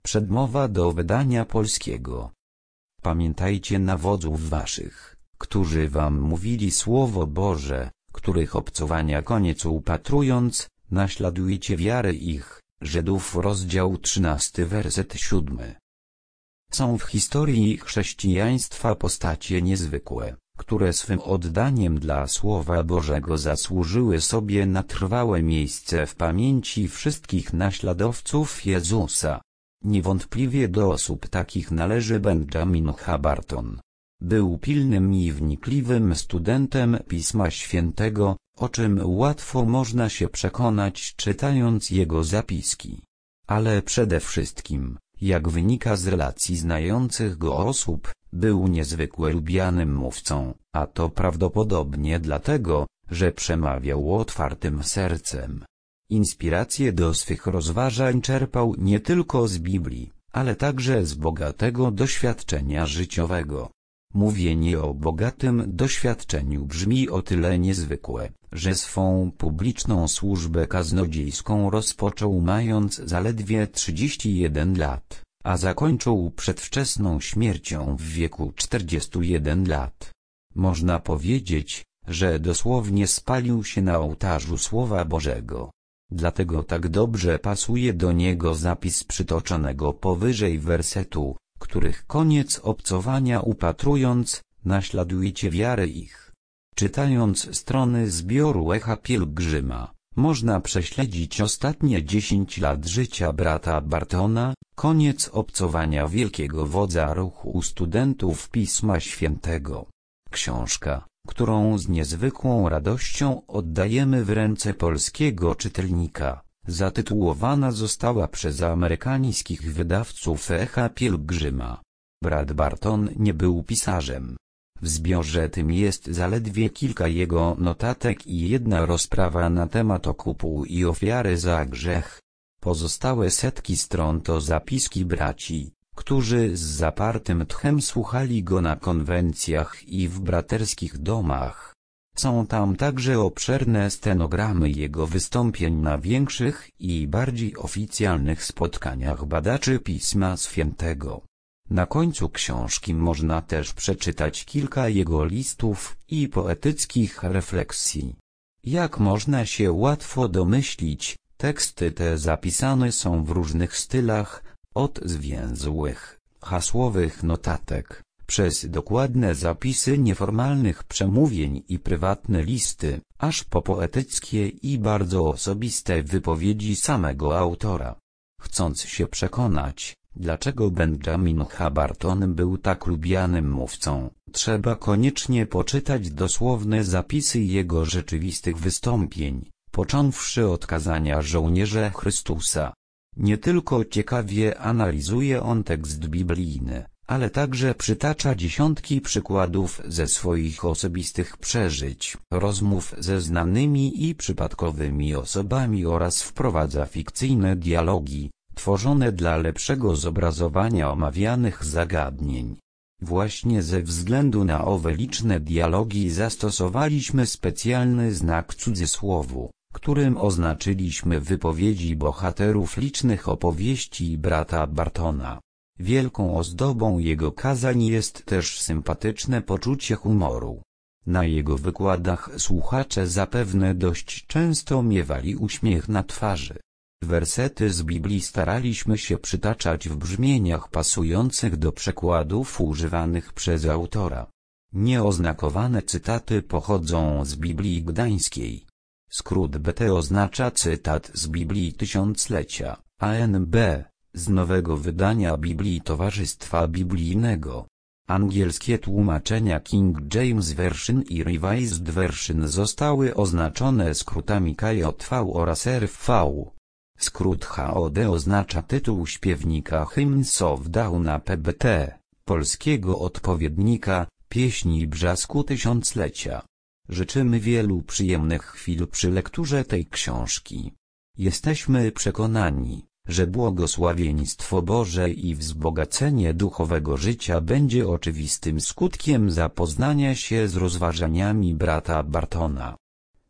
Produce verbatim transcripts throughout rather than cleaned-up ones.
Przedmowa do wydania polskiego. Pamiętajcie na wodzów waszych, którzy wam mówili słowo Boże, których obcowania koniec upatrując, naśladujcie wiarę ich. Żydów rozdział trzynasty werset siódmy. Są w historii chrześcijaństwa postacie niezwykłe, które swym oddaniem dla Słowa Bożego zasłużyły sobie na trwałe miejsce w pamięci wszystkich naśladowców Jezusa. Niewątpliwie do osób takich należy Benjamin H. Barton. Był pilnym i wnikliwym studentem Pisma Świętego, o czym łatwo można się przekonać czytając jego zapiski. Ale przede wszystkim, jak wynika z relacji znających go osób, był niezwykle lubianym mówcą, a to prawdopodobnie dlatego, że przemawiał otwartym sercem. Inspiracje do swych rozważań czerpał nie tylko z Biblii, ale także z bogatego doświadczenia życiowego. Mówienie o bogatym doświadczeniu brzmi o tyle niezwykłe, że swą publiczną służbę kaznodziejską rozpoczął mając zaledwie trzydzieści jeden lat, a zakończył przedwczesną śmiercią w wieku czterdziestu jeden lat. Można powiedzieć, że dosłownie spalił się na ołtarzu Słowa Bożego. Dlatego tak dobrze pasuje do niego zapis przytoczonego powyżej wersetu, których koniec obcowania upatrując, naśladujcie wiarę ich. Czytając strony zbioru Echa Pielgrzyma, można prześledzić ostatnie dziesięć lat życia brata Bartona, koniec obcowania wielkiego wodza ruchu studentów Pisma Świętego. Książka, którą z niezwykłą radością oddajemy w ręce polskiego czytelnika, zatytułowana została przez amerykańskich wydawców Echa Pielgrzyma. Brat Barton nie był pisarzem. W zbiorze tym jest zaledwie kilka jego notatek i jedna rozprawa na temat okupu i ofiary za grzech. Pozostałe setki stron to zapiski braci, którzy z zapartym tchem słuchali go na konwencjach i w braterskich domach. Są tam także obszerne stenogramy jego wystąpień na większych i bardziej oficjalnych spotkaniach badaczy Pisma Świętego. Na końcu książki można też przeczytać kilka jego listów i poetyckich refleksji. Jak można się łatwo domyślić, teksty te zapisane są w różnych stylach, od zwięzłych, hasłowych notatek, przez dokładne zapisy nieformalnych przemówień i prywatne listy, aż po poetyckie i bardzo osobiste wypowiedzi samego autora. Chcąc się przekonać, dlaczego Benjamin H. Barton był tak lubianym mówcą, trzeba koniecznie poczytać dosłowne zapisy jego rzeczywistych wystąpień, począwszy od kazania żołnierza Chrystusa. Nie tylko ciekawie analizuje on tekst biblijny, ale także przytacza dziesiątki przykładów ze swoich osobistych przeżyć, rozmów ze znanymi i przypadkowymi osobami oraz wprowadza fikcyjne dialogi, tworzone dla lepszego zobrazowania omawianych zagadnień. Właśnie ze względu na owe liczne dialogi zastosowaliśmy specjalny znak cudzysłowu, którym oznaczyliśmy wypowiedzi bohaterów licznych opowieści brata Bartona. Wielką ozdobą jego kazań jest też sympatyczne poczucie humoru. Na jego wykładach słuchacze zapewne dość często miewali uśmiech na twarzy. Wersety z Biblii staraliśmy się przytaczać w brzmieniach pasujących do przekładów używanych przez autora. Nieoznakowane cytaty pochodzą z Biblii Gdańskiej. Skrót B T oznacza cytat z Biblii Tysiąclecia, a N B z nowego wydania Biblii Towarzystwa Biblijnego. Angielskie tłumaczenia King James Version i Revised Version zostały oznaczone skrótami K J V oraz R V. Skrót H O D oznacza tytuł śpiewnika Hymns of Dawn P B T, polskiego odpowiednika, pieśni brzasku tysiąclecia. Życzymy wielu przyjemnych chwil przy lekturze tej książki. Jesteśmy przekonani, że błogosławieństwo Boże i wzbogacenie duchowego życia będzie oczywistym skutkiem zapoznania się z rozważaniami brata Bartona.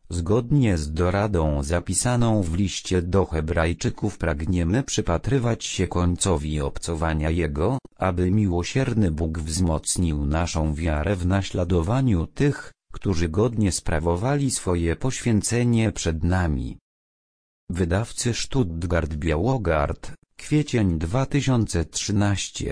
Zgodnie z doradą zapisaną w liście do Hebrajczyków pragniemy przypatrywać się końcowi obcowania Jego, aby miłosierny Bóg wzmocnił naszą wiarę w naśladowaniu tych, którzy godnie sprawowali swoje poświęcenie przed nami. Wydawcy Stuttgart Białogard, kwiecień dwa tysiące trzynasty.